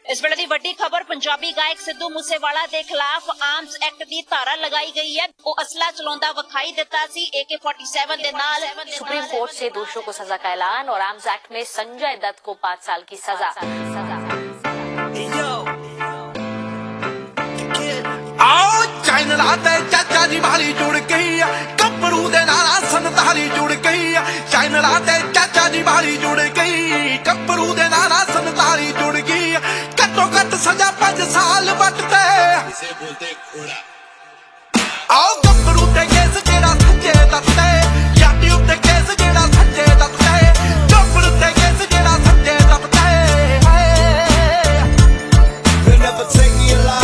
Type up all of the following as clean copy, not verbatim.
इस वेले दी वड्डी खबर पंजाबी गायक सिद्धू मूसेवाला के खिलाफ आर्म्स एक्ट की धारा लगाई गई है। वो असला चलाउंदा विखाई दिता सी AK-47 दे नाल। सुप्रीम कोर्ट से दोषियों को सजा का ऐलान और आर्म्स एक्ट में संजय दत्त को 5 साल की सजा। आओ चैनला ते चाचा जी वाली जुड़ गई, कपड़ू दे नाला संताली जुड़ गई। चैनला ते चाचा जी वाली जुड़ गई, कपड़ू दे नाला संताली जुड़ गई। कटो कट सजा 5 साल बटते इसे बोलते घोड़ा। आओ कपड़ू ते केस जेड़ा सच्चे दत्ते, याटी उत्ते केस जेड़ा सच्चे दत्ते, कपड़ू ते केस जेड़ा सच्चे दत्ते। They'll never take me alive.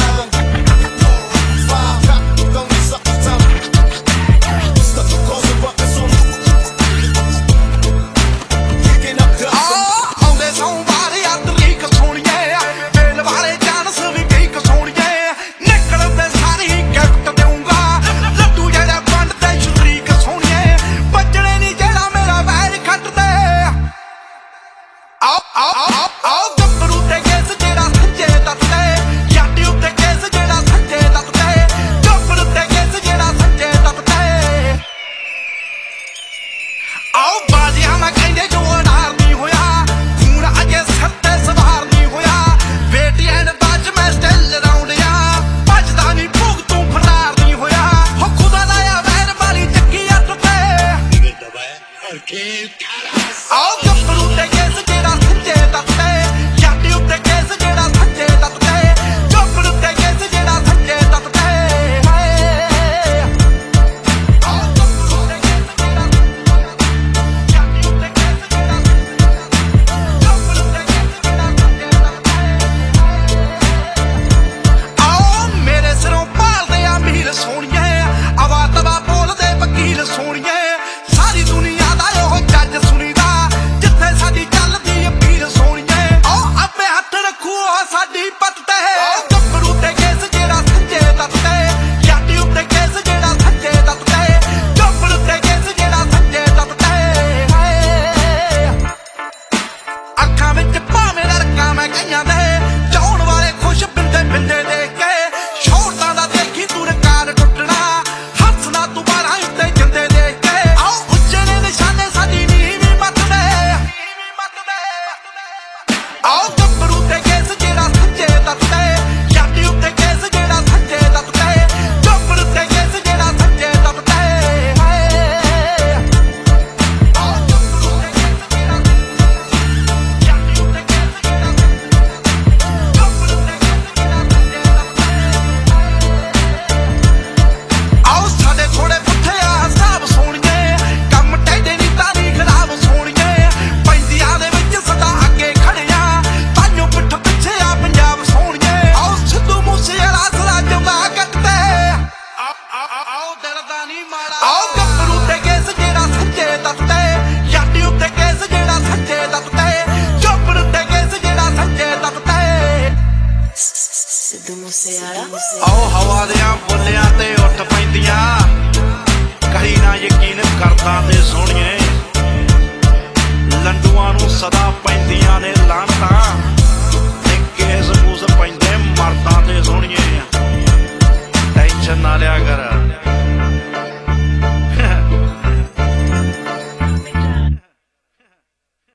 आओ हवा दियां बुलियां ते उठ पैंदियां, कहीं ना यकीन करदा ते सोहणिए लंडूआं नूं सदा